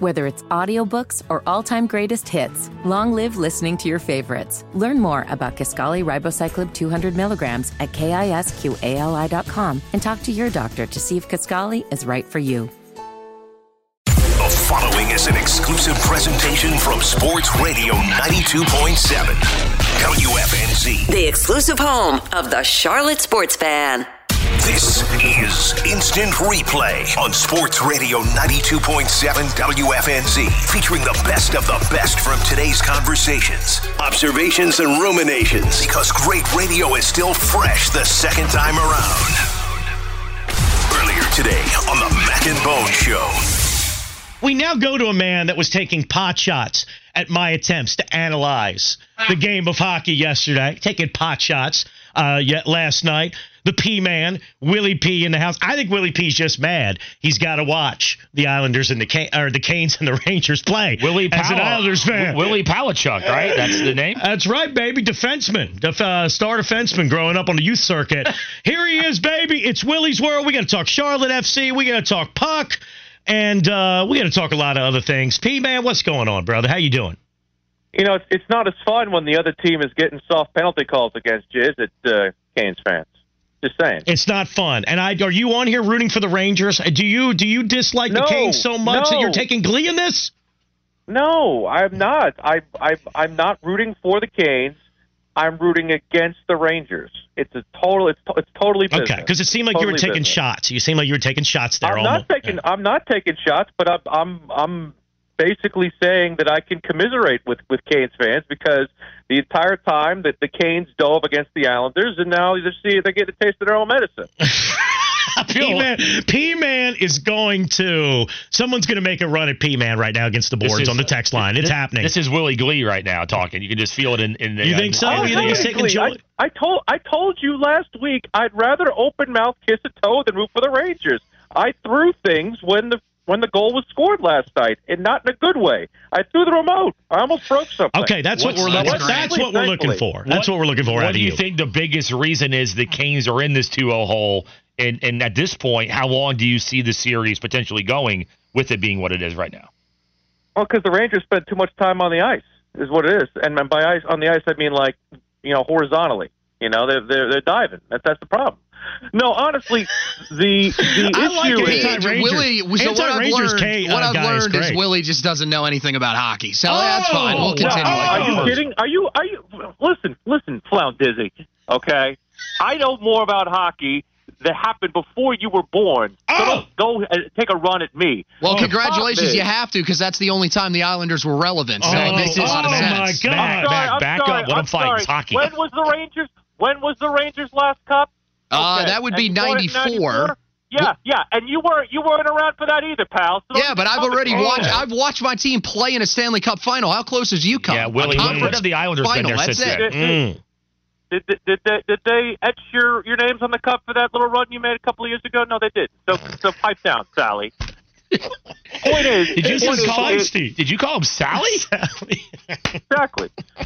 Whether it's audiobooks or all-time greatest hits, long live listening to your favorites. Learn more about Kisqali Ribociclib 200 milligrams at KISQALI.com and talk to your doctor to see if Kisqali is right for you. The following is an exclusive presentation from Sports Radio 92.7 WFNZ. The exclusive home of the Charlotte Sports Fan. This is Instant Replay on Sports Radio 92.7 WFNZ, featuring the best of the best from today's conversations, observations, and ruminations, because great radio is still fresh the second time around. Earlier today on the Mac and Bone Show. We now go to a man that was taking pot shots at my attempts to analyze the game of hockey yesterday, taking pot shots last night. The P-Man, Willie P in the house. I think Willie P's just mad. He's got to watch the Islanders and the Canes and the Rangers play. Willie as an Islanders fan. Willie Palachuk, right? That's the name? That's right, baby. Defenseman. Star defenseman growing up on the youth circuit. Here he is, baby. It's Willie's World. We got to talk Charlotte FC. We got to talk puck. And we got to talk a lot of other things. P-Man, what's going on, brother? How you doing? You know, it's not as fun when the other team is getting soft penalty calls against you, is it, Canes fans? Just saying. It's not fun. And are you on here rooting for the Rangers? Do you dislike the Canes so much that you're taking glee in this? No, I'm not. I'm not rooting for the Canes. I'm rooting against the Rangers. It's totally business. Okay, because it seemed like you were taking shots. You seemed like you were taking shots there. I'm not taking shots, but I'm basically saying that I can commiserate with Canes fans because the entire time that the Canes dove against the Islanders, and now they get a taste of their own medicine. P-Man is someone's going to make a run at P-Man right now against the boards on the text line. It's happening. This is Willie Glee right now talking. You can just feel it in the... You think so? You think he's taking joy? I told you last week I'd rather open mouth kiss a toe than root for the Rangers. I threw things when the goal was scored last night, and not in a good way. I threw the remote. I almost broke something. Okay, that's what we're looking for. That's what we're looking for. That's what we're looking for. What do you think the biggest reason is the Canes are in this 2-0 hole? And at this point, how long do you see the series potentially going with it being what it is right now? Well, because the Rangers spend too much time on the ice, is what it is. And by ice on the ice, I mean horizontally. They're diving. That's the problem. No, honestly, the issue is Willie. So what I've learned is Willie just doesn't know anything about hockey. So that's fine. We'll continue. Are you kidding? Are you? Listen, Flound Dizzy. Okay, I know more about hockey that happened before you were born. So don't go take a run at me. Well, congratulations, you have to, because that's the only time the Islanders were relevant. So it makes a lot of sense. My God! Back up. What I'm fighting is hockey. When was the Rangers last cup? Okay. That would be 94. Yeah, and you weren't around for that either, pal. So yeah, but I've watched my team play in a Stanley Cup final. How close has you come? Yeah, Willie, when have the Islanders been there since then? Did they etch your names on the cup for that little run you made a couple of years ago? No, they did. So pipe down, Sally. Point is, did you call him Sally? Exactly.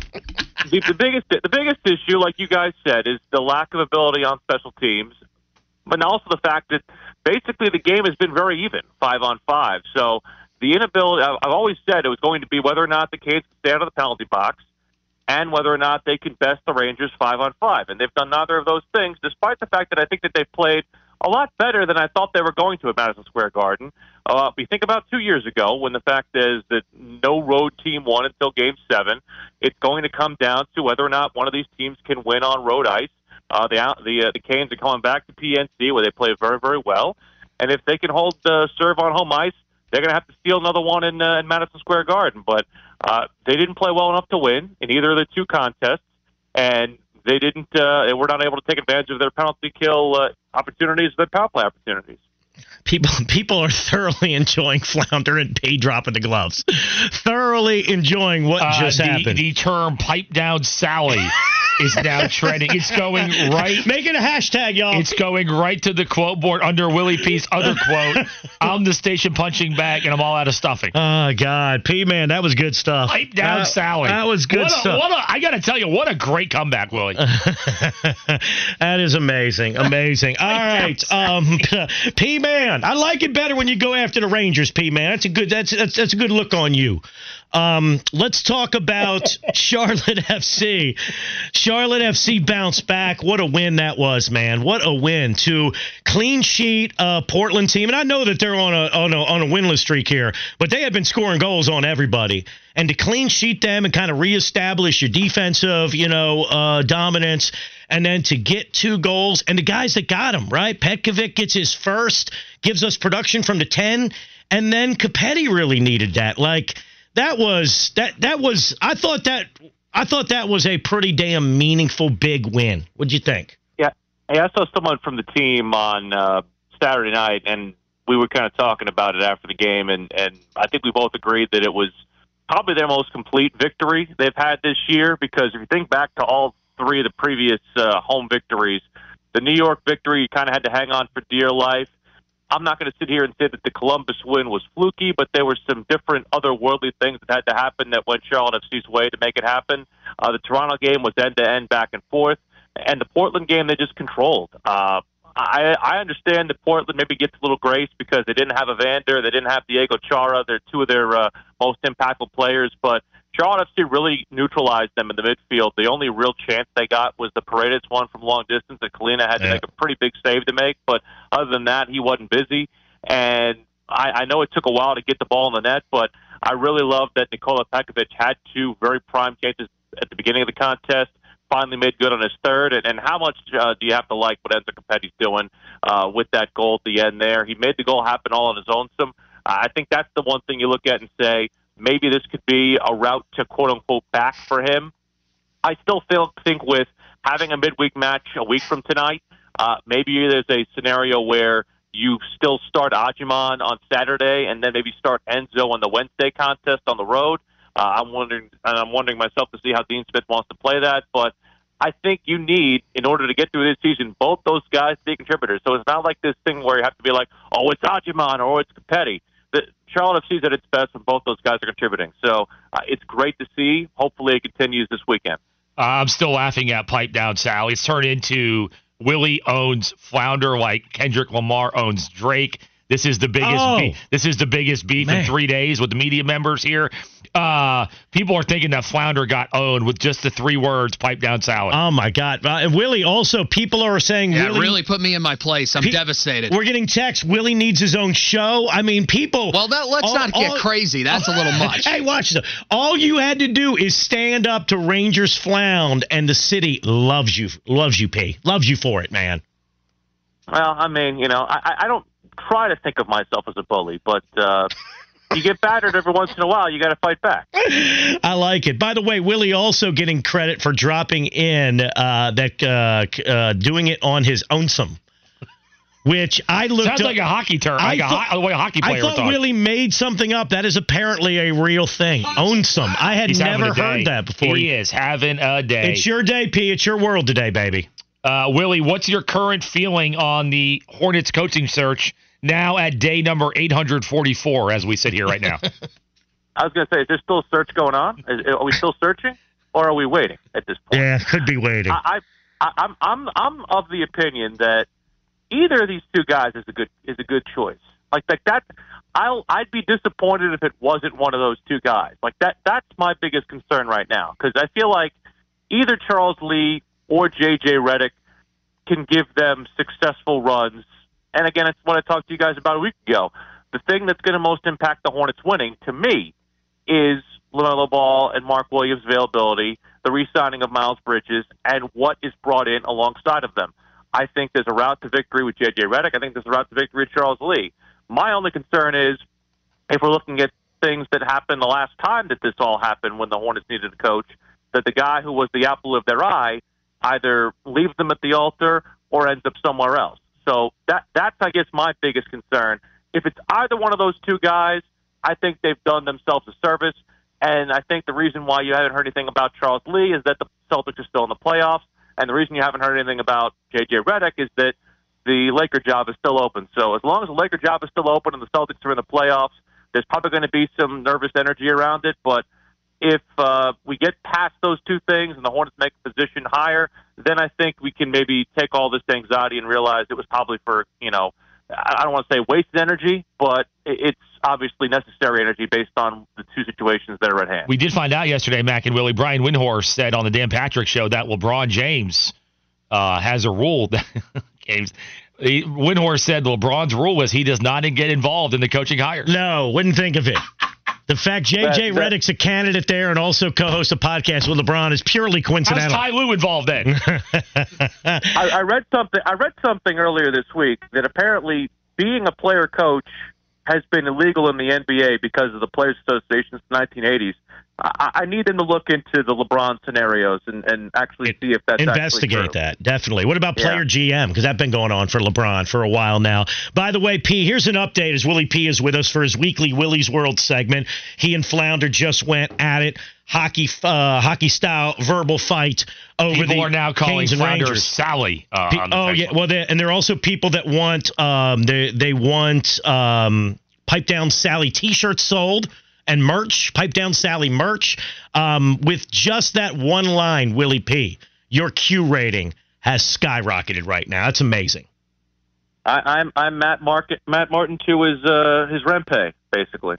The biggest issue, like you guys said, is the lack of ability on special teams, but also the fact that basically the game has been very even, 5-on-5. So the inability, I've always said it was going to be whether or not the Canes can stay out of the penalty box and whether or not they can best the Rangers 5-on-5. And they've done neither of those things, despite the fact that I think that they've played a lot better than I thought they were going to at Madison Square Garden. We think about 2 years ago when the fact is that no road team won until Game 7. It's going to come down to whether or not one of these teams can win on road ice. The Canes are coming back to PNC where they play very, very well. And if they can hold the serve on home ice, they're going to have to steal another one in Madison Square Garden. But they didn't play well enough to win in either of the two contests. And they were not able to take advantage of their penalty kill opportunities, their power play opportunities. People are thoroughly enjoying Flounder and P dropping the gloves. Thoroughly enjoying what just happened. The term "pipe down Sally" is now trending. It's going right. Make it a hashtag, y'all. It's going right to the quote board under Willie P's other quote. I'm the station punching bag, and I'm all out of stuffing. Oh, God. P-Man, that was good stuff. Pipe down, Sally. That was good stuff. I got to tell you, what a great comeback, Willie. That is amazing. Amazing. All right. P-Man, I like it better when you go after the Rangers, P-Man. That's a good look on you. Let's talk about Charlotte FC. Charlotte FC bounced back. What a win that was, man. What a win to clean sheet Portland team. And I know that they're on a winless streak here, but they had been scoring goals on everybody. And to clean sheet them and kind of reestablish your defensive, dominance, and then to get 2 goals. And the guys that got them, right? Petkovic gets his first, gives us production from the 10, and then Capetti really needed that. Like, That was I thought that was a pretty damn meaningful big win. What'd you think? Yeah. Hey, I saw someone from the team on Saturday night, and we were kind of talking about it after the game, and I think we both agreed that it was probably their most complete victory they've had this year, because if you think back to all 3 of the previous home victories, the New York victory you kind of had to hang on for dear life. I'm not going to sit here and say that the Columbus win was fluky, but there were some different otherworldly things that had to happen that went Charlotte FC's way to make it happen. The Toronto game was end-to-end, back and forth, and the Portland game they just controlled. I understand that Portland maybe gets a little grace because they didn't have Evander, they didn't have Diego Chara. They're 2 of their most impactful players, but Charlotte FC really neutralized them in the midfield. The only real chance they got was the Paredes one from long distance that Kalina had to make a pretty big save to make. But other than that, he wasn't busy. And I know it took a while to get the ball in the net, but I really love that Nikola Petkovic had 2 very prime chances at the beginning of the contest, finally made good on his third. And how much do you have to like what Enzo Capetti's doing with that goal at the end there? He made the goal happen all on his own. I think that's the one thing you look at and say, maybe this could be a route to quote-unquote back for him. I still think with having a midweek match a week from tonight, maybe there's a scenario where you still start Ajiman on Saturday and then maybe start Enzo on the Wednesday contest on the road. I'm wondering myself to see how Dean Smith wants to play that. But I think you need, in order to get through this season, both those guys to be contributors. So it's not like this thing where you have to be like, oh, it's Ajiman or it's Capetti. Charlotte FC's at its best when both those guys are contributing. So it's great to see. Hopefully it continues this weekend. I'm still laughing at Pipe Down Sally. It's turned into Willie owns Flounder like Kendrick Lamar owns Drake. This is the biggest. This is the biggest beef in 3 days with the media members here. People are thinking that Flounder got owned with just the 3 words, pipe down salad. Oh, my God. And Willie, also, people are saying Willie really put me in my place. I'm devastated. We're getting texts. Willie needs his own show. I mean, people. Well, let's not get crazy. That's a little much. Hey, watch this. All you had to do is stand up to Rangers Flound, and the city loves you, P. Loves you for it, man. Well, I mean, I don't try to think of myself as a bully, but you get battered every once in a while. You got to fight back. I like it. By the way, Willie also getting credit for dropping in doing it on his Ownsome, which I looked sounds like a hockey term, like the way a hockey player I thought Willie made something up. That is apparently a real thing. Ownsome. I had never heard that before. He is having a day. It's your day, P. It's your world today, baby. Willie, what's your current feeling on the Hornets coaching search now at day number 844 as we sit here right now? I was going to say, is there still a search going on? Are we still searching, or are we waiting at this point? Yeah, could be waiting. I'm of the opinion that either of these 2 guys is a good choice. Like that. I'd be disappointed if it wasn't one of those 2 guys. Like that's my biggest concern right now, because I feel like either Charles Lee or J.J. Redick can give them successful runs. And again, it's what I talked to you guys about a week ago. The thing that's going to most impact the Hornets winning, to me, is LaMelo Ball and Mark Williams' availability, the re-signing of Miles Bridges, and what is brought in alongside of them. I think there's a route to victory with J.J. Redick. I think there's a route to victory with Charles Lee. My only concern is, if we're looking at things that happened the last time that this all happened when the Hornets needed a coach, that the guy who was the apple of their eye either leaves them at the altar or ends up somewhere else. So that's, I guess, my biggest concern. If it's either one of those 2 guys, I think they've done themselves a service. And I think the reason why you haven't heard anything about Charles Lee is that the Celtics are still in the playoffs. And the reason you haven't heard anything about J.J. Redick is that the Laker job is still open. So as long as the Laker job is still open and the Celtics are in the playoffs, there's probably going to be some nervous energy around it. But if we get past those two things and the Hornets make a position higher, then I think we can maybe take all this anxiety and realize it was probably for, I don't want to say wasted energy, but it's obviously necessary energy based on the two situations that are at hand. We did find out yesterday, Mac and Willie, Brian Windhorst said on the Dan Patrick Show that LeBron James has a rule. Windhorst said LeBron's rule was he does not get involved in the coaching hires. No, wouldn't think of it. The fact J.J. Redick's a candidate there and also co-hosts a podcast with LeBron is purely coincidental. How's Ty Lue involved then? I read something earlier this week that apparently being a player coach has been illegal in the NBA because of the Players Association since the 1980s. I need them to look into the LeBron scenarios and actually see if that's investigate that. Definitely. What about player GM? Because that's been going on for LeBron for a while now. By the way, P, here's an update as Willie P is with us for his weekly Willie's World segment. He and Flounder just went at it. Hockey style verbal fight over people are now calling Canes and Flounder Rangers. Sally. Well, and there are also people that want they want Pipe Down Sally T-shirts sold. And merch, Pipe Down Sally merch, with just that one line, Willie P, your Q rating has skyrocketed right now. That's amazing. I'm Matt Martin to his Rempe, basically.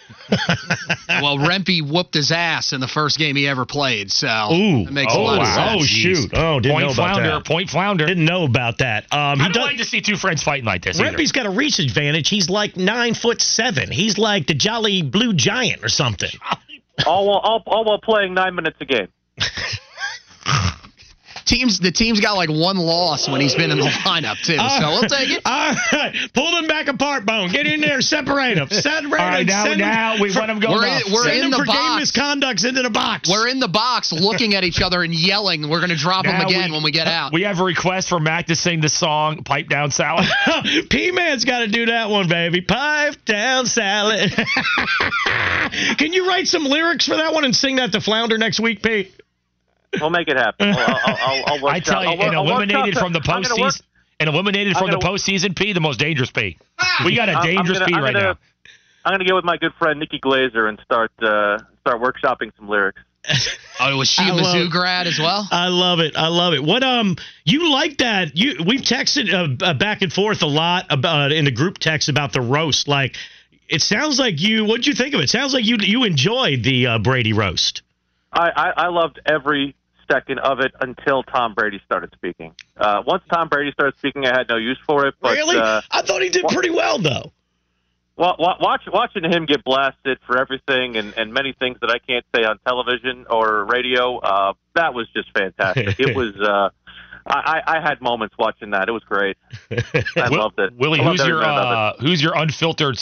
Well, Rempe whooped his ass in the first game he ever played, so it makes a lot of sense. Oh, shoot. Oh, didn't know about that. Point Flounder. Didn't know about that. I don't like to see two friends fighting like this. Rempe's got a reach advantage. He's like 9'7". He's like the Jolly Blue Giant or something. all while playing 9 minutes a game. The team's got like one loss when he's been in the lineup too, so we'll take it. All right, pull them back apart, Bone. Get in there, separate them. All right, now we let them go. We're in the box. Game misconducts into the box. We're in the box, looking at each other and yelling. We're going to drop them again when we get out. We have a request for Mac to sing the song "Pipe Down Salad." P-Man's got to do that one, baby. Pipe Down Salad. Can you write some lyrics for that one and sing that to Flounder next week, Pete? We'll make it happen. I'll work. I tell you, eliminated from the postseason. And eliminated from the postseason, P, the most dangerous P. We got a dangerous P right now. I'm going to get with my good friend Nikki Glazer and start workshopping some lyrics. Oh, was she a Mizzou grad as well? I love it. What you like that? We've texted back and forth a lot about in the group text about the roast. Like, it sounds like you. What'd you think of it? Sounds like you enjoyed the Brady roast. I loved every second of it until Tom Brady started speaking. Once Tom Brady started speaking, I had no use for it. But, really? I thought he did pretty well, though. Well, watching him get blasted for everything and many things that I can't say on television or radio, that was just fantastic. It was. I had moments watching that. It was great. I loved it. Willie, who's your uncultured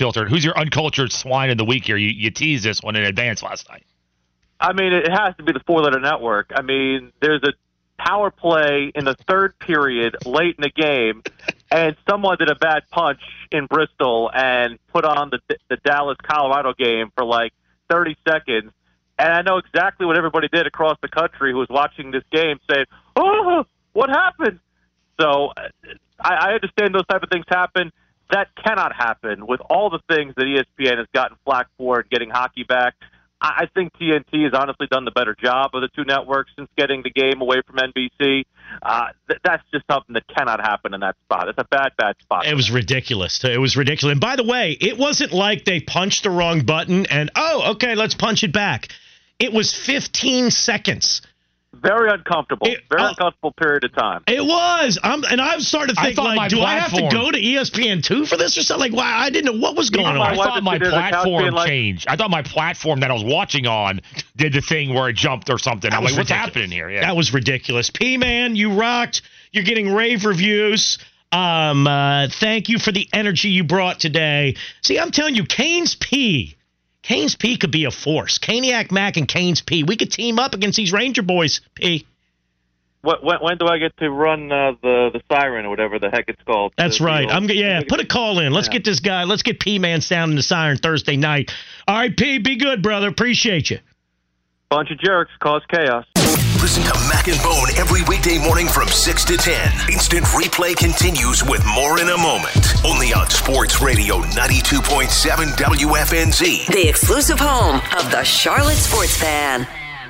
swine of the week here? You teased this one in advance last night. I mean, it has to be the four-letter network. I mean, there's a power play in the third period late in the game, and someone did a bad punch in Bristol and put on the Dallas-Colorado game for like 30 seconds. And I know exactly what everybody did across the country who was watching this game saying, "Oh, what happened?" So I understand those type of things happen. That cannot happen with all the things that ESPN has gotten flack for and getting hockey back. I think TNT has honestly done the better job of the two networks since getting the game away from NBC. That's just something that cannot happen in that spot. It's a bad spot. It was ridiculous. And by the way, it wasn't like they punched the wrong button and, okay, let's punch it back. It was 15 seconds. Very uncomfortable. Uncomfortable period of time. It was. I started to think, do I have to go to ESPN2 for this or something? Like, I didn't know what was going on. I thought my platform changed. I thought my platform that I was watching on did the thing where it jumped or something. I'm like, what's happening here? Yeah. That was ridiculous. P-Man, you rocked. You're getting rave reviews. Thank you for the energy you brought today. See, I'm telling you, Canes P could be a force. Caniac Mac and Canes P. We could team up against these Ranger boys, P. When do I get to run the siren or whatever the heck it's called? That's right. Put a call in. Let's get this guy. Let's get P-Man sounding the siren Thursday night. All right, P, be good, brother. Appreciate you. Bunch of jerks cause chaos. Listen to Mac and Bone every weekday morning from 6 to 10. Instant Replay continues with more in a moment. Only on Sports Radio 92.7 WFNZ. The exclusive home of the Charlotte Sports Fan.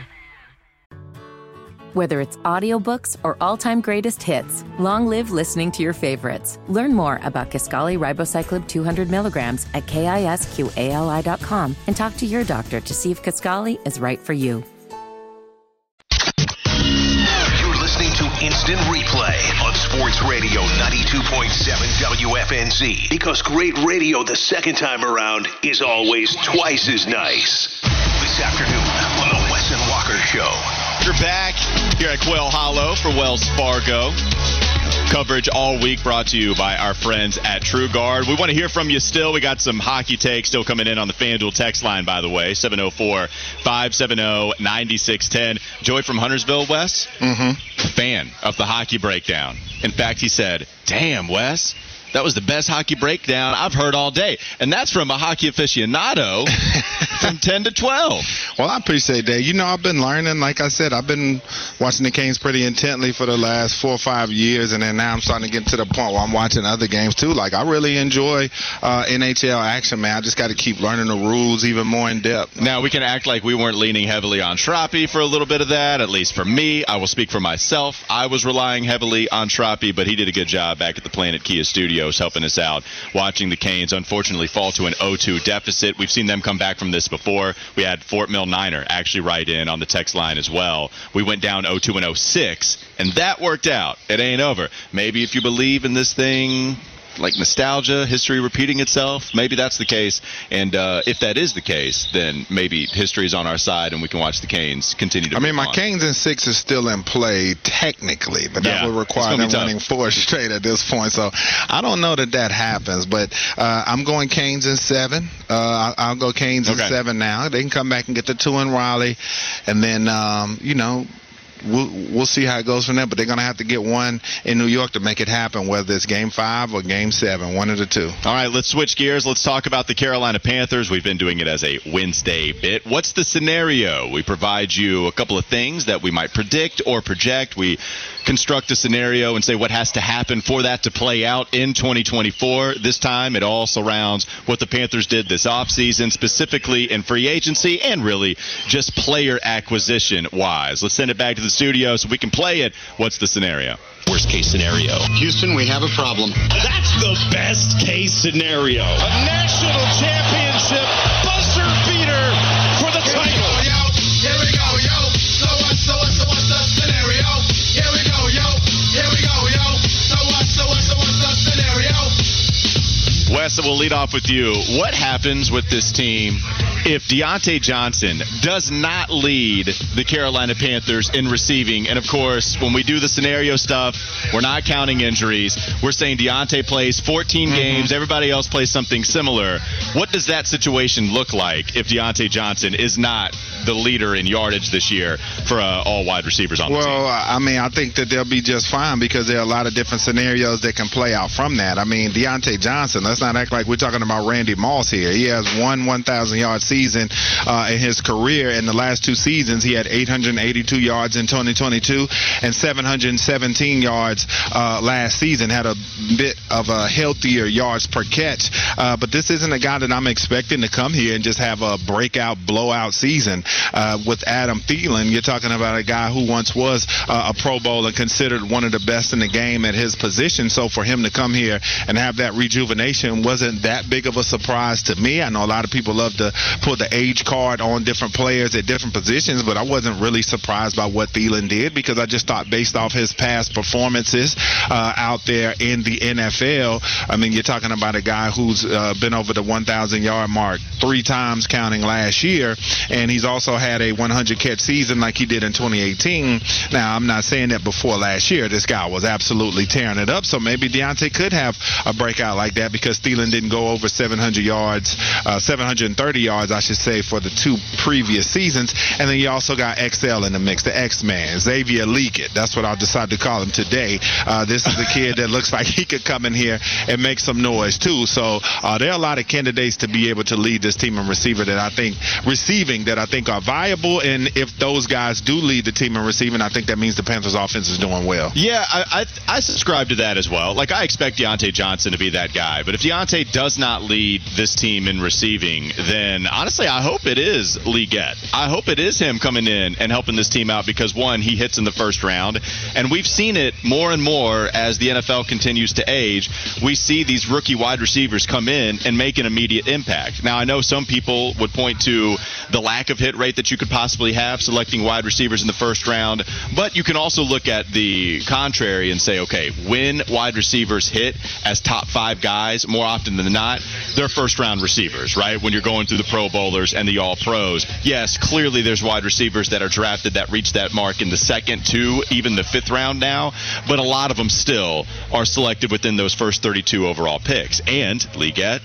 Whether it's audiobooks or all-time greatest hits, long live listening to your favorites. Learn more about Kisqali Ribociclib 200 milligrams at KISQALI.com and talk to your doctor to see if Kisqali is right for you. You're listening to Instant Replay on Sports Radio 92.7 WFNZ. Because great radio the second time around is always twice as nice. This afternoon on the Wes and Walker Show. We're back here at Quail Hollow for Wells Fargo. Coverage all week brought to you by our friends at True Guard. We want to hear from you still. We got some hockey takes still coming in on the FanDuel text line, by the way, 704-570-9610. Joey from Huntersville, Wes, fan of the hockey breakdown. In fact, he said, "Damn, Wes, that was the best hockey breakdown I've heard all day." And that's from a hockey aficionado from 10 to 12. Well, I appreciate that. You know, I've been learning. Like I said, I've been watching the Canes pretty intently for the last 4 or 5 years, and then now I'm starting to get to the point where I'm watching other games too. Like, I really enjoy NHL action, man. I just got to keep learning the rules even more in depth. Now, we can act like we weren't leaning heavily on Schrappe for a little bit of that, at least for me. I will speak for myself. I was relying heavily on Schrappe, but he did a good job back at the Planet Kia Studios helping us out, watching the Canes unfortunately fall to an 0-2 deficit. We've seen them come back from this before. We had Fort Mill Niner actually write in on the text line as well. We went down 0-2 and 0-6, and that worked out. It ain't over. Maybe if you believe in this thing, like nostalgia, history repeating itself, maybe that's the case. And if that is the case, then maybe history is on our side and we can watch the Canes continue to move my on. Canes in 6 is still in play technically, but that would require them winning 4 straight at this point. So I don't know that happens, but I'm going Canes in 7. I'll go Canes in 7 now. They can come back and get the 2 in Raleigh, and then, We'll see how it goes from there, but they're going to have to get one in New York to make it happen, whether it's Game 5 or Game 7, one of the two. All right, let's switch gears. Let's talk about the Carolina Panthers. We've been doing it as a Wednesday bit. What's the scenario? We provide you a couple of things that we might predict or project. We construct a scenario and say what has to happen for that to play out in 2024. This time, it all surrounds what the Panthers did this offseason, specifically in free agency and really just player acquisition-wise. Let's send it back to the studio so we can play it. What's the scenario? Worst case scenario. Houston, we have a problem. That's the best case scenario. A national championship buzzer beater for the title. Here we go, yo. So what's the scenario? Here we go, yo. Here we go, yo. So what's the scenario? Wes, we'll lead off with you. What happens with this team if Deontay Johnson does not lead the Carolina Panthers in receiving? And, of course, when we do the scenario stuff, we're not counting injuries. We're saying Deontay plays 14 games. Everybody else plays something similar. What does that situation look like if Deontay Johnson is not the leader in yardage this year for all wide receivers on the team? Well, I think that they'll be just fine because there are a lot of different scenarios that can play out from that. I mean, Deontay Johnson, let's not act like we're talking about Randy Moss here. He has one 1,000-yard season in his career. In the last 2 seasons, he had 882 yards in 2022 and 717 yards last season. Had a bit of a healthier yards per catch. But this isn't a guy that I'm expecting to come here and just have a breakout, blowout season. With Adam Thielen, you're talking about a guy who once was a Pro Bowl and considered one of the best in the game at his position. So for him to come here and have that rejuvenation wasn't that big of a surprise to me. I know a lot of people love to put the age card on different players at different positions, but I wasn't really surprised by what Thielen did because I just thought based off his past performances out there in the NFL, I mean, you're talking about a guy who's been over the 1,000-yard mark 3 times counting last year, and he's also also had a 100-catch season like he did in 2018. Now, I'm not saying that before last year. This guy was absolutely tearing it up. So maybe Deontay could have a breakout like that because Thielen didn't go over 730 yards, I should say, for the 2 previous seasons. And then you also got XL in the mix, the X-Man, Xavier Legette. That's what I'll decide to call him today. This is a kid that looks like he could come in here and make some noise too. So there are a lot of candidates to be able to lead this team in receiving that I think are viable. And if those guys do lead the team in receiving, I think that means the Panthers offense is doing well. Yeah, I subscribe to that as well. Like, I expect Deontay Johnson to be that guy. But if Deontay does not lead this team in receiving, then honestly, I hope it is Legette. I hope it is him coming in and helping this team out because, one, he hits in the first round. And we've seen it more and more as the NFL continues to age. We see these rookie wide receivers come in and make an immediate impact. Now, I know some people would point to the lack of hit rate that you could possibly have selecting wide receivers in the first round, but you can also look at the contrary and say, okay, when wide receivers hit as top 5 guys, more often than not, they're first-round receivers, right? When you're going through the Pro Bowlers and the All-Pros. Yes, clearly there's wide receivers that are drafted that reach that mark in the 2nd to even the 5th round now, but a lot of them still are selected within those first 32 overall picks. And Legette,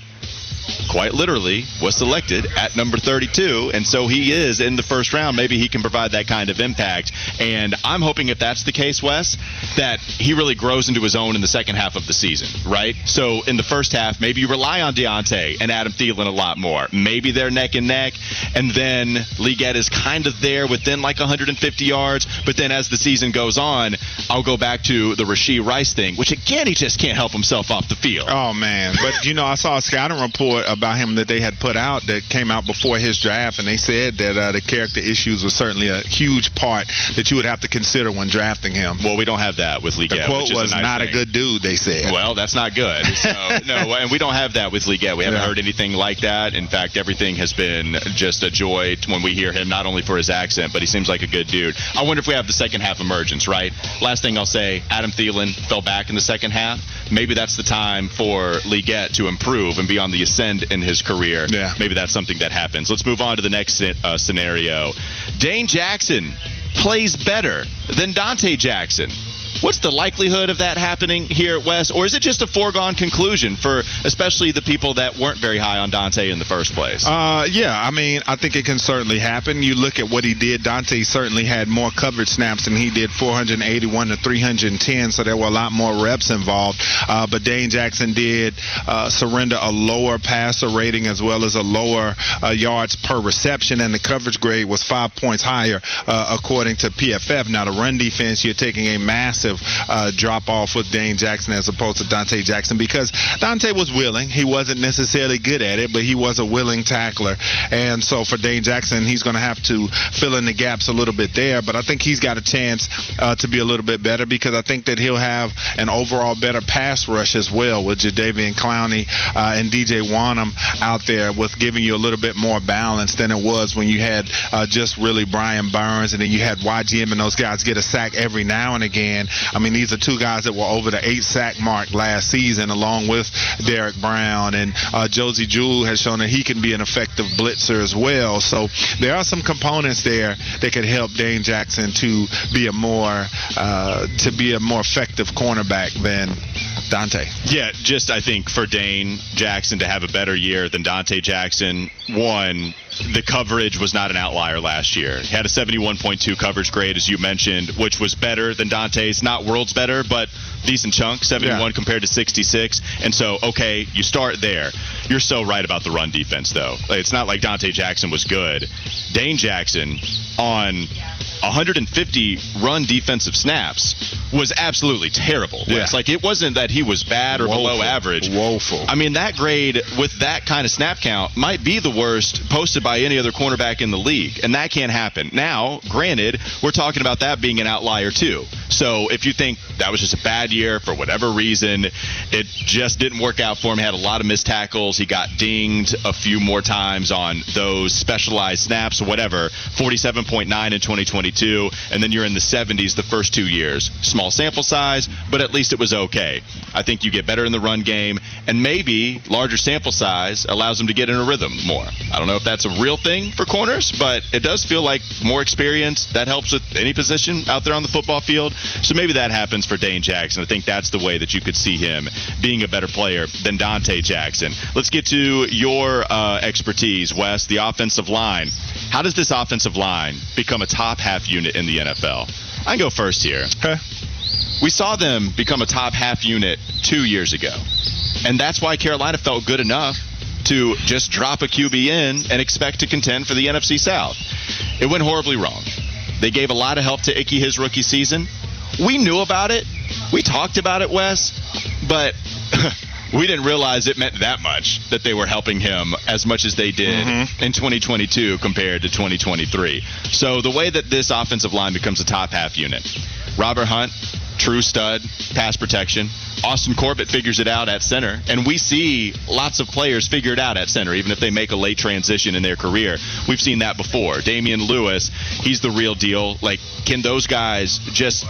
quite literally, was selected at number 32, and so he is in the first round. Maybe he can provide that kind of impact, and I'm hoping if that's the case, Wes, that he really grows into his own in the second half of the season, right? So in the first half, maybe you rely on Deontay and Adam Thielen a lot more. Maybe they're neck and neck, and then Legette is kind of there within like 150 yards, but then as the season goes on, I'll go back to the Rashee Rice thing, which again, he just can't help himself off the field. Oh, man. But, I saw a scouting report about him that they had put out that came out before his draft, and they said that the character issues were certainly a huge part that you would have to consider when drafting him. Well, we don't have that with Legette. The quote was not a good dude, they said. Well, that's not good. So, no, and we don't have that with Legette. We haven't heard anything like that. In fact, everything has been just a joy when we hear him, not only for his accent, but he seems like a good dude. I wonder if we have the second half emergence, right? Last thing I'll say, Adam Thielen fell back in the second half. Maybe that's the time for Legette to improve and be on the ascend in his career. Yeah. Maybe that's something that happens. Let's move on to the next scenario. Dane Jackson plays better than Donte Jackson. What's the likelihood of that happening here at West? Or is it just a foregone conclusion for especially the people that weren't very high on Donte in the first place? I think it can certainly happen. You look at what he did. Donte certainly had more coverage snaps than he did, 481 to 310, so there were a lot more reps involved. But Dane Jackson did surrender a lower passer rating as well as a lower yards per reception, and the coverage grade was 5 points higher according to PFF. Now, the run defense, you're taking a massive drop off with Dane Jackson as opposed to Donte Jackson because Donte was willing. He wasn't necessarily good at it, but he was a willing tackler. And so for Dane Jackson, he's going to have to fill in the gaps a little bit there. But I think he's got a chance to be a little bit better because I think that he'll have an overall better pass rush as well with Jadeveon Clowney and DJ Wonnum out there with giving you a little bit more balance than it was when you had just really Brian Burns and then you had YGM and those guys get a sack every now and again. I mean, these are two guys that were over the 8-sack mark last season along with Derek Brown, and Josie Jewell has shown that he can be an effective blitzer as well. So there are some components there that could help Dane Jackson to be a more effective cornerback than Donte. Yeah, just I think for Dane Jackson to have a better year than Donte Jackson, one, the coverage was not an outlier last year. He had a 71.2 coverage grade, as you mentioned, which was better than Donte's. Not worlds better, but decent chunk, 71 compared to 66. And so, okay, you start there. You're so right about the run defense, though. It's not like Donte Jackson was good. Dane Jackson on 150 run defensive snaps was absolutely terrible. Yeah. Like, it wasn't that he was bad or below average. Woeful. I mean, that grade with that kind of snap count might be the worst posted by any other cornerback in the league, and that can't happen. Now, granted, we're talking about that being an outlier too. So if you think that was just a bad year for whatever reason, it just didn't work out for him. He had a lot of missed tackles. He got dinged a few more times on those specialized snaps or whatever. 47.9 in 2022, and then you're in the 70s the first 2 years. Small sample size, but at least it was okay. I think you get better in the run game, and maybe larger sample size allows him to get in a rhythm more. I don't know if that's a real thing for corners, but it does feel like more experience. That helps with any position out there on the football field. So maybe that happens for Dane Jackson. I think that's the way that you could see him being a better player than Dante Jackson. Let's get to your expertise, Wes, the offensive line. How does this offensive line become a top half unit in the NFL? I can go first here. Okay. We saw them become a top half unit 2 years ago. And that's why Carolina felt good enough to just drop a QB in and expect to contend for the NFC South. It went horribly wrong. They gave a lot of help to Ickey his rookie season. We knew about it. We talked about it, Wes. But we didn't realize it meant that much, that they were helping him as much as they did in 2022 compared to 2023. So the way that this offensive line becomes a top half unit, Robert Hunt, true stud, pass protection. Austin Corbett figures it out at center, and we see lots of players figure it out at center, even if they make a late transition in their career. We've seen that before. Damian Lewis, he's the real deal. Like, can those guys just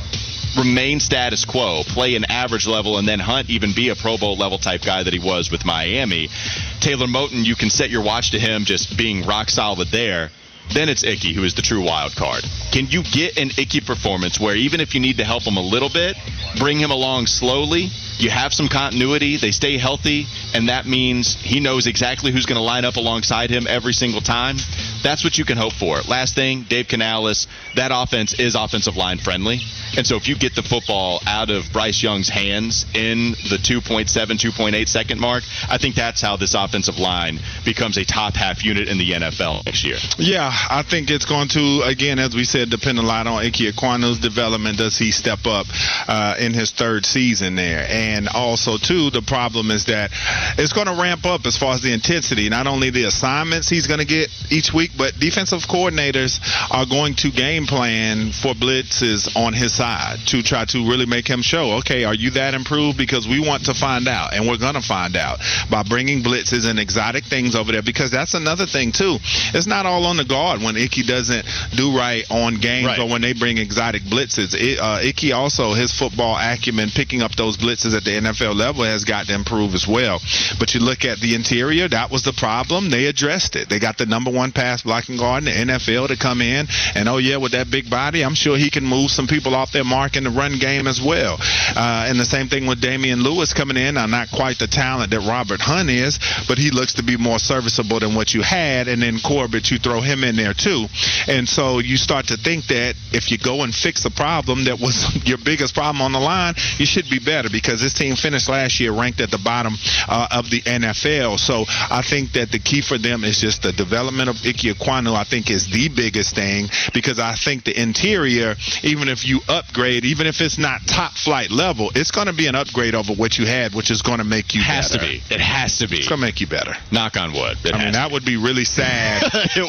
remain status quo, play an average level, and then Hunt even be a Pro Bowl level type guy that he was with Miami? Taylor Moton, you can set your watch to him just being rock solid there. Then it's Ickey, who is the true wild card. Can you get an Ickey performance where even if you need to help him a little bit, bring him along slowly, you have some continuity, they stay healthy, and that means he knows exactly who's going to line up alongside him every single time? That's what you can hope for. Last thing, Dave Canales, that offense is offensive line friendly. And so if you get the football out of Bryce Young's hands in the 2.7, 2.8 second mark, I think that's how this offensive line becomes a top half unit in the NFL next year. Yeah, I think it's going to, again, as we said, depend a lot on Ickey Ekwonu's development. Does he step up in his third season there? And also, too, the problem is that it's going to ramp up as far as the intensity, not only the assignments he's going to get each week, but defensive coordinators are going to game plan for blitzes on his side to try to really make him show, okay, are you that improved? Because we want to find out, and we're going to find out by bringing blitzes and exotic things over there, because that's another thing, too. It's not all on the guard when Ickey doesn't do right on games or when they bring exotic blitzes. Ickey also, his football acumen, picking up those blitzes at the NFL level has got to improve as well. But you look at the interior, that was the problem. They addressed it. They got the number one pass blocking guard in the NFL to come in, and with that big body, I'm sure he can move some people off their mark in the run game as well. And the same thing with Damian Lewis coming in. Now, not quite the talent that Robert Hunt is, but he looks to be more serviceable than what you had. And then Corbett, you throw him in there too. And so you start to think that if you go and fix a problem that was your biggest problem on the line, you should be better, because this team finished last year ranked at the bottom of the NFL. So I think that the key for them is just the development of Ickey Ekwonu, I think, is the biggest thing, because I think the interior, even if you upgrade, even if it's not top flight level, it's going to be an upgrade over what you had, which is going to make you better. It has to be. It's going to make you better. Knock on wood. That would be really sad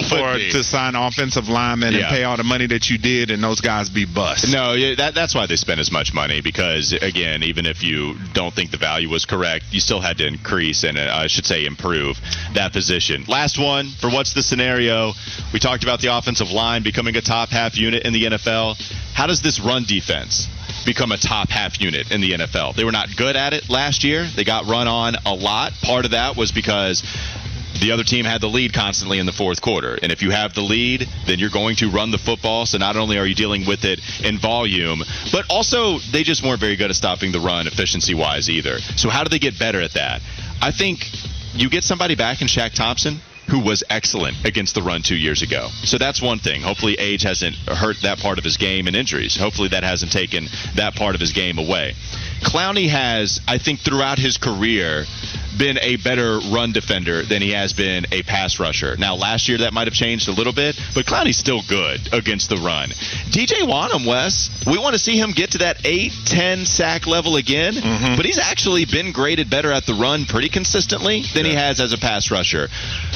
to sign offensive linemen and pay all the money that you did and those guys be bust. No, that's why they spent as much money, because, again, even if you don't think the value was correct, you still had to increase and, I should say, improve that position. Last one for What's the Scenario? We talked about the offensive line becoming a top half unit in the NFL. How does this run defense become a top half unit in the NFL? They were not good at it last year. They got run on a lot. Part of that was because the other team had the lead constantly in the fourth quarter. And if you have the lead, then you're going to run the football. So not only are you dealing with it in volume, but also they just weren't very good at stopping the run efficiency-wise either. So how do they get better at that? I think you get somebody back in Shaq Thompson who was excellent against the run 2 years ago. So that's one thing. Hopefully age hasn't hurt that part of his game and injuries. Hopefully that hasn't taken that part of his game away. Clowney has, I think, throughout his career been a better run defender than he has been a pass rusher. Now, last year that might have changed a little bit, but Clowney's still good against the run. DJ Wonnum, Wes, we want to see him get to that 8-10 sack level again, but he's actually been graded better at the run pretty consistently than he has as a pass rusher.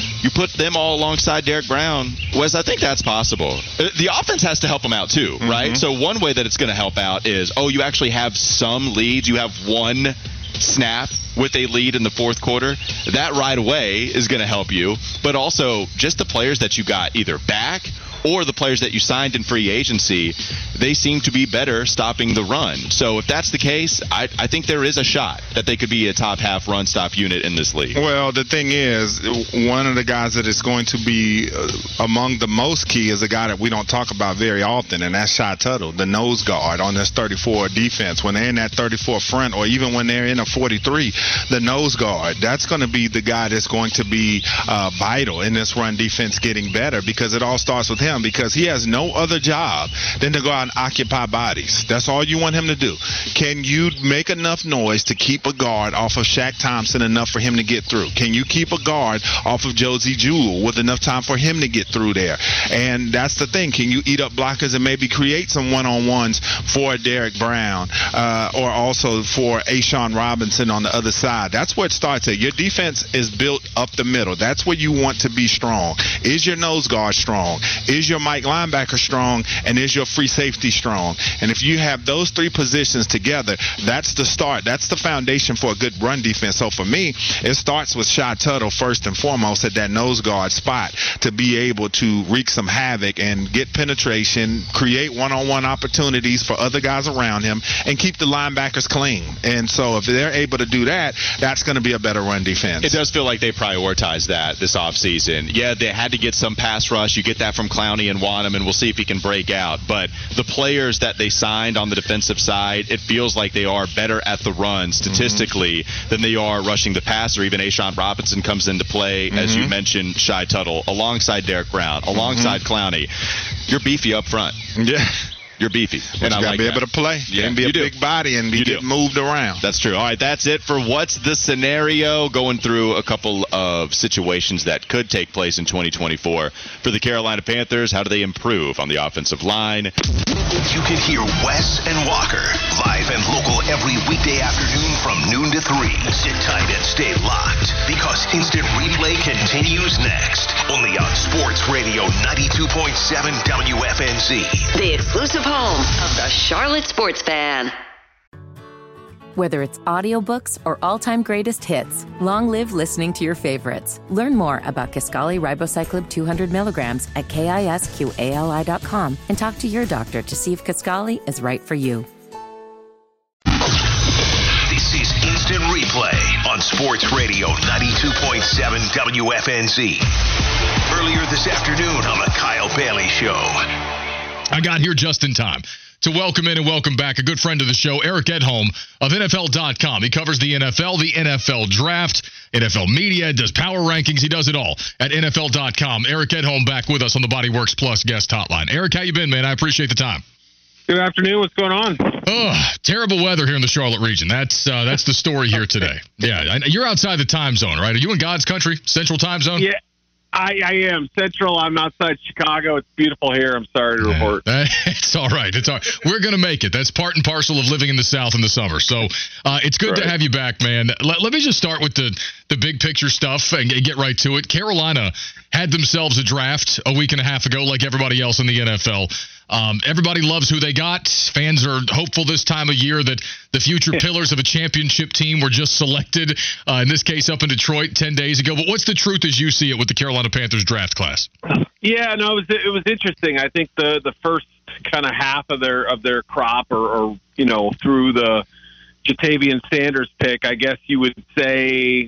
You put them all alongside Derek Brown. Wes, I think that's possible. The offense has to help them out too, right? So one way that it's going to help out is, you actually have some leads. You have one snap with a lead in the fourth quarter. That right away is going to help you. But also just the players that you got either back or the players that you signed in free agency, they seem to be better stopping the run. So if that's the case, I think there is a shot that they could be a top half run stop unit in this league. Well, the thing is, one of the guys that is going to be among the most key is a guy that we don't talk about very often, and that's Shy Tuttle, the nose guard on this 34 defense. When they're in that 34 front, or even when they're in a 43, the nose guard, that's going to be the guy that's going to be vital in this run defense getting better, because it all starts with him, because he has no other job than to go out and occupy bodies. That's all you want him to do. Can you make enough noise to keep a guard off of Shaq Thompson enough for him to get through? Can you keep a guard off of Josie Jewell with enough time for him to get through there? And that's the thing. Can you eat up blockers and maybe create some one-on-ones for Derek Brown or also for A'Shawn Robinson on the other side? That's where it starts at. Your defense is built up the middle. That's where you want to be strong. Is your nose guard strong? Is your Mike linebacker strong? And is your free safety strong? And if you have those three positions together, that's the start. That's the foundation for a good run defense. So for me, it starts with Shy Tuttle first and foremost at that nose guard spot to be able to wreak some havoc and get penetration, create one-on-one opportunities for other guys around him, and keep the linebackers clean. And so if they're able to do that, that's going to be a better run defense. It does feel like they prioritized that this offseason. Yeah, they had to get some pass rush. You get that from Clowney and Wanham, and we'll see if he can break out. But the players that they signed on the defensive side, it feels like they are better at the run statistically than they are rushing the passer. Even A'Shawn Robinson comes into play, as you mentioned, Shy Tuttle, alongside Derek Brown, alongside Clowney. You're beefy up front. Yeah. You're beefy. But you got to be able to play. You can be a big body and get moved around. That's true. All right, that's it for What's the Scenario, going through a couple of situations that could take place in 2024 for the Carolina Panthers. How do they improve on the offensive line? You can hear Wes and Walker live and local every weekday afternoon from noon to 3. Sit tight and stay locked, because Instant Replay continues next. Only on Sports Radio 92.7 WFNZ. The exclusive home of the Charlotte Sports Fan. Whether it's audiobooks or all-time greatest hits, long live listening to your favorites. Learn more about Kisqali Ribociclib 200 milligrams at KISQALI.com and talk to your doctor to see if Kisqali is right for you. This is Instant Replay on Sports Radio 92.7 WFNZ. Earlier this afternoon on the Kyle Bailey Show. I got here just in time to welcome in and welcome back a good friend of the show, Eric Edholm of NFL.com. He covers the NFL draft, NFL media, does power rankings. He does it all at NFL.com. Eric Edholm back with us on the Bodyworks Plus guest hotline. Eric, how you been, man? I appreciate the time. Good afternoon. What's going on? Terrible weather here in the Charlotte region. That's the story here today. Yeah, you're outside the time zone, right? Are you in God's country, Central Time Zone? Yeah. I am Central. I'm outside Chicago. It's beautiful here. I'm sorry to report. It's all right. It's all right. We're going to make it. That's part and parcel of living in the South in the summer. So it's good to have you back, man. Let me just start with the big picture stuff and get right to it. Carolina had themselves a draft a week and a half ago, like everybody else in the NFL. Everybody loves who they got. Fans are hopeful this time of year that the future pillars of a championship team were just selected, in this case up in Detroit 10 days ago. But what's the truth as you see it with the Carolina Panthers draft class? Yeah, no, it was interesting. I think the first kind of half of their crop or through the Jatavian Sanders pick, I guess you would say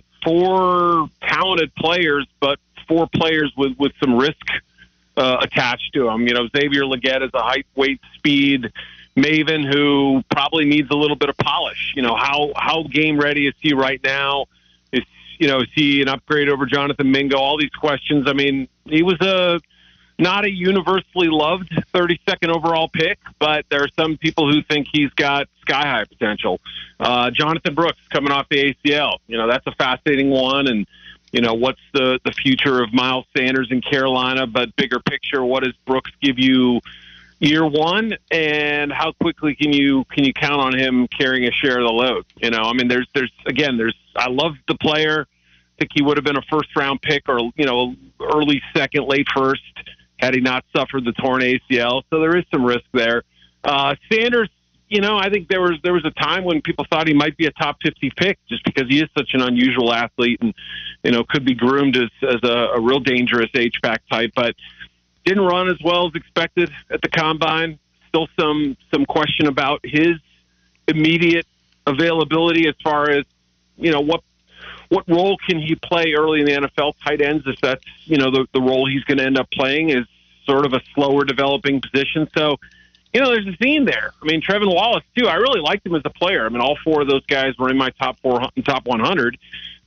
4 talented players, but 4 players with some risk attached to him. Xavier Legette is a height, weight, speed maven who probably needs a little bit of polish. How game ready is he right now? Is he an upgrade over Jonathan Mingo? All these questions. I mean, he was not a universally loved 32nd overall pick, but there are some people who think he's got sky-high potential. Jonathan Brooks coming off the ACL. That's a fascinating one, and what's the future of Miles Sanders in Carolina, but bigger picture, what does Brooks give you year one, and how quickly can you count on him carrying a share of the load? There's I love the player. think he would have been a first-round pick or, early second, late first had he not suffered the torn ACL. So there is some risk there. Sanders, I think there was a time when people thought he might be a top 50 pick just because he is such an unusual athlete and, could be groomed as a real dangerous H-back type, but didn't run as well as expected at the combine. Still some question about his immediate availability as far as, what role can he play early in the NFL? Tight ends, if that's, the role he's going to end up playing, is sort of a slower developing position. So, there's a theme there. I mean, Trevin Wallace, too. I really liked him as a player. I mean, all four of those guys were in my top 100.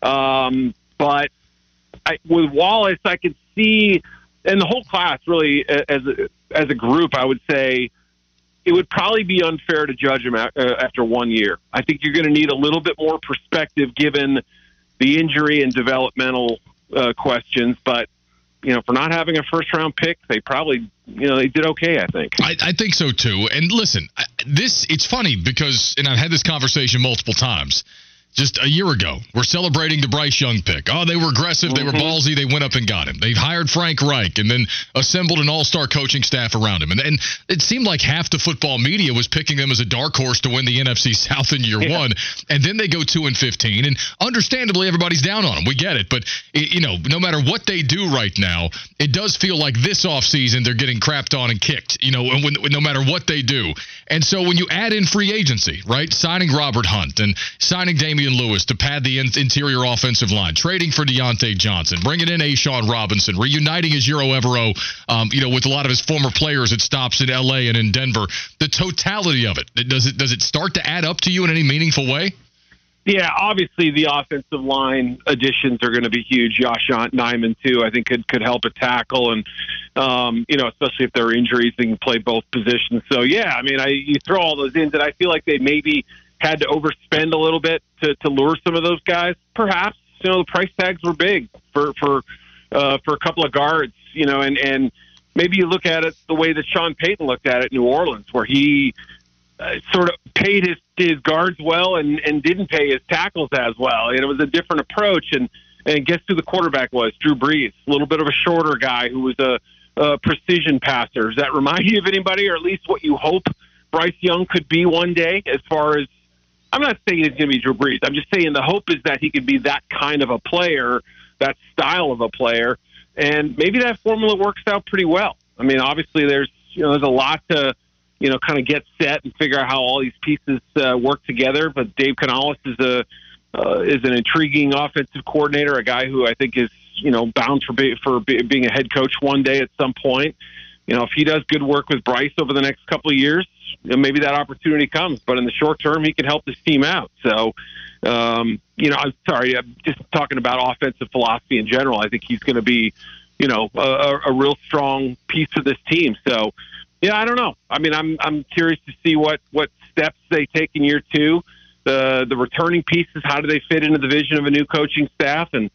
But with Wallace, I could see, and the whole class really, as a group, I would say it would probably be unfair to judge him after 1 year. I think you're going to need a little bit more perspective given the injury and developmental questions. But, for not having a first-round pick, they probably, they did okay, I think. I think so, too. And listen, it's funny because, and I've had this conversation multiple times, just a year ago, we're celebrating the Bryce Young pick. Oh, they were aggressive. They were ballsy. They went up and got him. They've hired Frank Reich and then assembled an all-star coaching staff around him. And it seemed like half the football media was picking them as a dark horse to win the NFC South in year one. And then they go 2-15. And understandably, everybody's down on them. We get it. But, no matter what they do right now, it does feel like this offseason they're getting crapped on and kicked, no matter what they do. And so when you add in free agency, right, signing Robert Hunt and signing Damian Lewis to pad the interior offensive line, trading for Deontay Johnson, bringing in A'Shawn Robinson, reuniting Ejiro Evero, with a lot of his former players at stops in L.A. and in Denver. The totality of it, does it start to add up to you in any meaningful way? Yeah, obviously the offensive line additions are going to be huge. Josh Nijman, too, I think could help a tackle. And, especially if there are injuries, they can play both positions. So, yeah, I mean, you throw all those in. Did I feel like they maybe had to overspend a little bit to lure some of those guys? Perhaps. The price tags were big for a couple of guards, and maybe you look at it the way that Sean Payton looked at it in New Orleans, where he sort of paid his guards well and didn't pay his tackles as well. And it was a different approach. And guess who the quarterback was? Drew Brees, a little bit of a shorter guy who was a precision passer. Does that remind you of anybody, or at least what you hope Bryce Young could be one day? As far as, I'm not saying he's going to be Drew Brees. I'm just saying the hope is that he could be that kind of a player, that style of a player, and maybe that formula works out pretty well. I mean, obviously there's a lot to, kind of get set and figure out how all these pieces work together. But Dave Canales is an intriguing offensive coordinator, a guy who I think is, bound for being a head coach one day at some point. If he does good work with Bryce over the next couple of years, maybe that opportunity comes. But in the short term, he can help this team out. So, I'm sorry, I'm just talking about offensive philosophy in general. I think he's going to be, a real strong piece of this team. So, yeah, I don't know. I mean, I'm curious to see what steps they take in year two. The returning pieces, how do they fit into the vision of a new coaching staff? And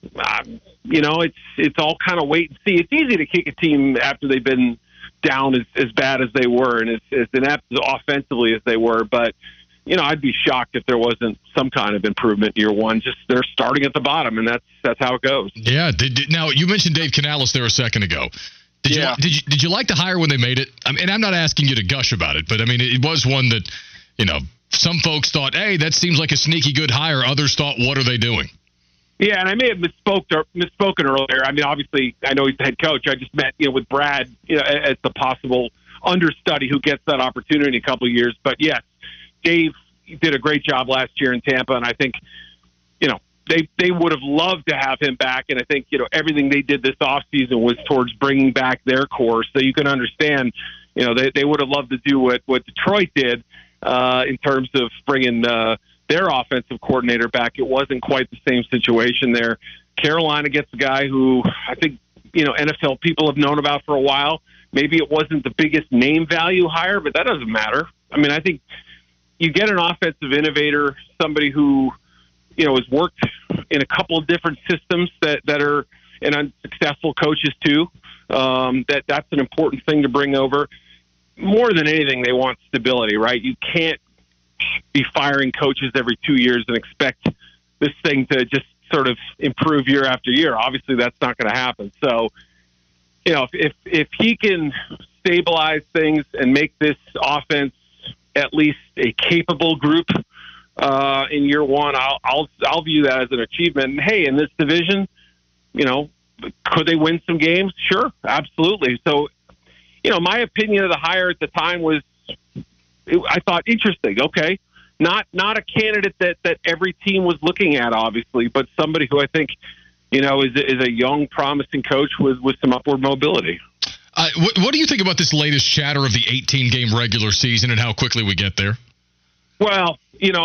it's all kind of wait and see. It's easy to kick a team after they've been down as bad as they were and as inept offensively as they were. But, I'd be shocked if there wasn't some kind of improvement in year one. Just they're starting at the bottom, and that's how it goes. Yeah. Now, you mentioned Dave Canales there a second ago. Did you like the hire when they made it? I mean, and I'm not asking you to gush about it, but, I mean, it was one that, some folks thought, hey, that seems like a sneaky good hire. Others thought, what are they doing? Yeah, and I may have misspoken earlier. I mean, obviously, I know he's the head coach. I just meant, with Brad, as the possible understudy who gets that opportunity in a couple of years. But yes, Dave did a great job last year in Tampa, and I think, they would have loved to have him back. And I think, everything they did this offseason was towards bringing back their core. So you can understand, they would have loved to do what Detroit did in terms of bringing their offensive coordinator back. It wasn't quite the same situation there. Carolina gets a guy who I think, NFL people have known about for a while. Maybe it wasn't the biggest name value hire, but that doesn't matter. I mean, I think you get an offensive innovator, somebody who, has worked in a couple of different systems that are and unsuccessful coaches too. That's an important thing to bring over. More than anything, they want stability, right? You can't be firing coaches every 2 years and expect this thing to just sort of improve year after year. Obviously, that's not going to happen. So, if he can stabilize things and make this offense at least a capable group in year one, I'll view that as an achievement. And hey, in this division, could they win some games? Sure, absolutely. So, my opinion of the hire at the time was, I thought, interesting. Okay, not a candidate that every team was looking at, obviously, but somebody who I think, is a young, promising coach with some upward mobility. What do you think about this latest chatter of the 18-game regular season and how quickly we get there? Well,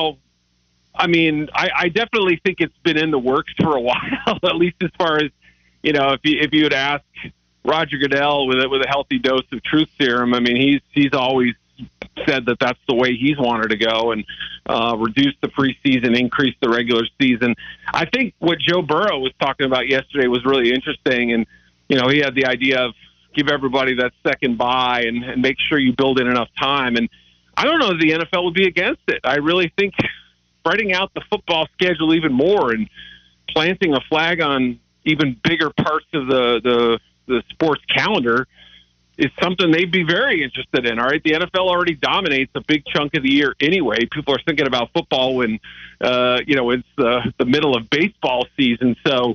I definitely think it's been in the works for a while, at least as far as, if you would ask Roger Goodell with a healthy dose of truth serum, he's always said that that's the way he's wanted to go, and reduce the preseason, increase the regular season. I think what Joe Burrow was talking about yesterday was really interesting, and he had the idea of give everybody that second bye and make sure you build in enough time. And I don't know if the NFL would be against it. I really think spreading out the football schedule even more and planting a flag on even bigger parts of the sports calendar is something they'd be very interested in. All right, the NFL already dominates a big chunk of the year anyway. People are thinking about football when it's the middle of baseball season. So,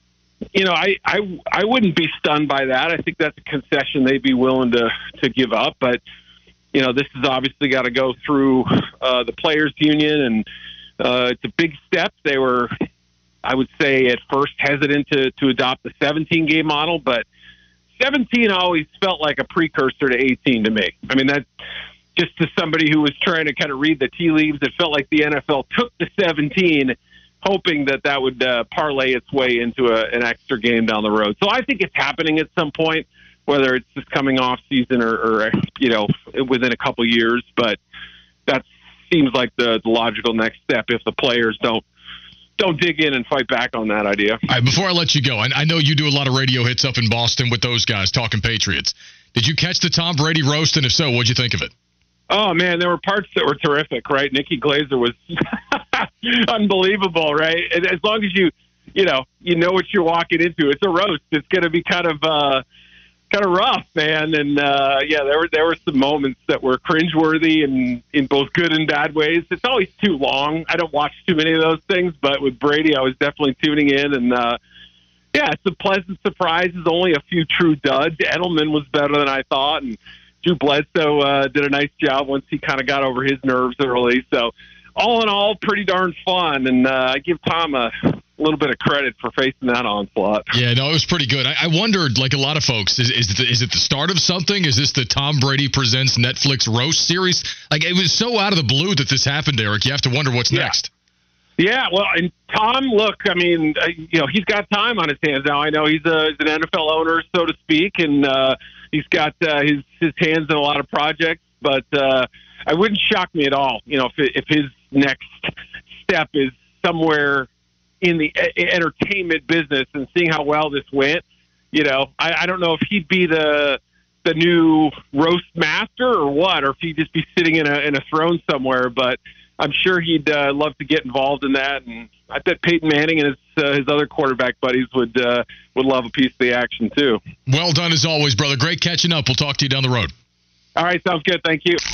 I wouldn't be stunned by that. I think that's a concession they'd be willing to give up. But this has obviously got to go through the players' union, and it's a big step. They were, I would say, at first hesitant to adopt the 17-game model, but 17 always felt like a precursor to 18 to me. That just to somebody who was trying to kind of read the tea leaves, it felt like the NFL took the 17, hoping that would parlay its way into an extra game down the road. So I think it's happening at some point, whether it's this coming off season or within a couple years. But that seems like the logical next step if the players don't dig in and fight back on that idea. All right, before I let you go, I know you do a lot of radio hits up in Boston with those guys talking Patriots. Did you catch the Tom Brady roast? And if so, what'd you think of it? Oh, man, there were parts that were terrific, right? Nikki Glaser was unbelievable, right? And as long as you know what you're walking into, it's a roast. It's going to be kind of rough, man. And there were some moments that were cringeworthy and in both good and bad ways. It's always too long. I don't watch too many of those things, but with Brady, I was definitely tuning in. And it's a pleasant surprise. There's only a few true duds. Edelman was better than I thought, and Drew Bledsoe did a nice job once he kind of got over his nerves early. So all in all, pretty darn fun. And I give Tom a little bit of credit for facing that onslaught. Yeah, no, it was pretty good. I wondered, like a lot of folks, is it the start of something? Is this the Tom Brady Presents Netflix roast series? Like, it was so out of the blue that this happened, Eric. You have to wonder what's next. Yeah, well, and Tom, look, he's got time on his hands now. I know he's an NFL owner, so to speak, and he's got his hands in a lot of projects, but it wouldn't shock me at all, if his next step is somewhere in the entertainment business and seeing how well this went. I don't know if he'd be the new roast master or what, or if he'd just be sitting in a throne somewhere, but I'm sure he'd love to get involved in that. And I bet Peyton Manning and his other quarterback buddies would love a piece of the action too. Well done as always, brother. Great catching up. We'll talk to you down the road. All right. Sounds good. Thank you.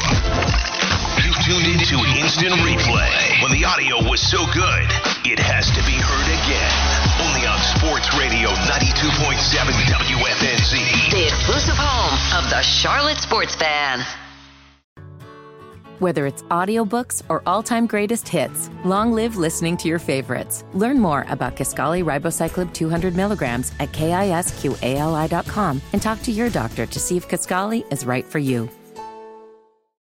You tuned into Instant Replay. When the audio was so good, it has to be heard again. Only on Sports Radio 92.7 WFNZ. The exclusive home of the Charlotte Sports Fan. Whether it's audiobooks or all-time greatest hits, long live listening to your favorites. Learn more about Kisqali Ribociclib 200 milligrams at KISQALI.com and talk to your doctor to see if Kisqali is right for you.